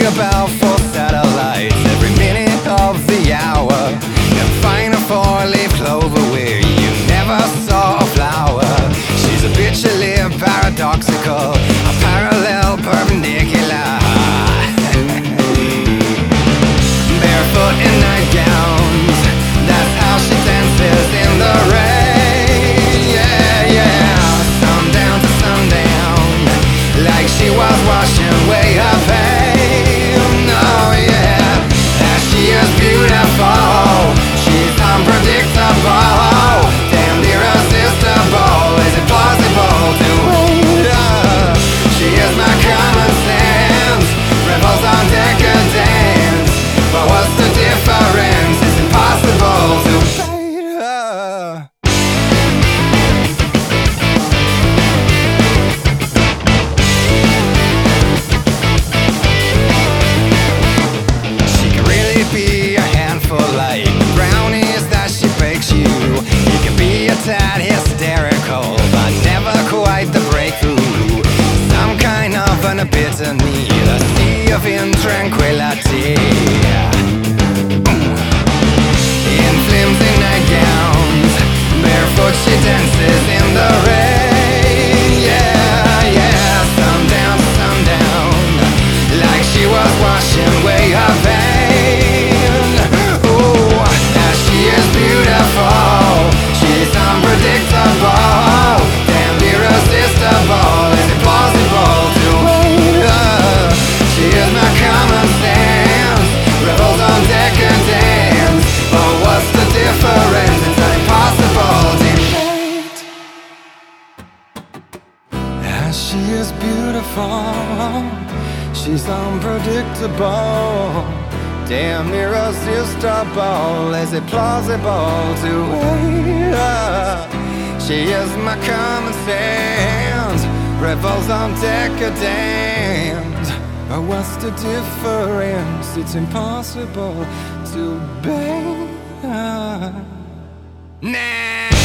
about 4 satellites every minute of the hour, and find a 4-leaf clover where you never saw a flower. She's a bitchily paradoxical, a parallel perpendicular. Barefoot in nightgowns, that's how she dances in the rain. Yeah, yeah, sundown to sundown, like she was washing away her pain. Oh yeah, that she is beautiful, she's unpredictable, damn irresistible. Is it plausible to hate her? She is my common sense, rebels on decadence. But what's the difference? It's impossible to hate her. She can really be a handful, like the brownies that she bakes you. He can be a tad hysterical, but never quite the breakthrough. Some kind of an bitter need, a sea of intranquility. In flimsy nightgowns, barefoot she dances in the rain. Yeah, yeah, sundown to sundown, like she was washing away her pain. Ooh, now she is beautiful, she's unpredictable, damn irresistible. Is it plausible to hate her? She is my common sense, rebels on decadence. But what's the difference? It's impossible to hate. As she is beautiful, she's unpredictable, damn irresistible. Is it plausible to hate her? She is my common sense, rebels on decadence. But what's the difference? It's impossible to bear. Nah.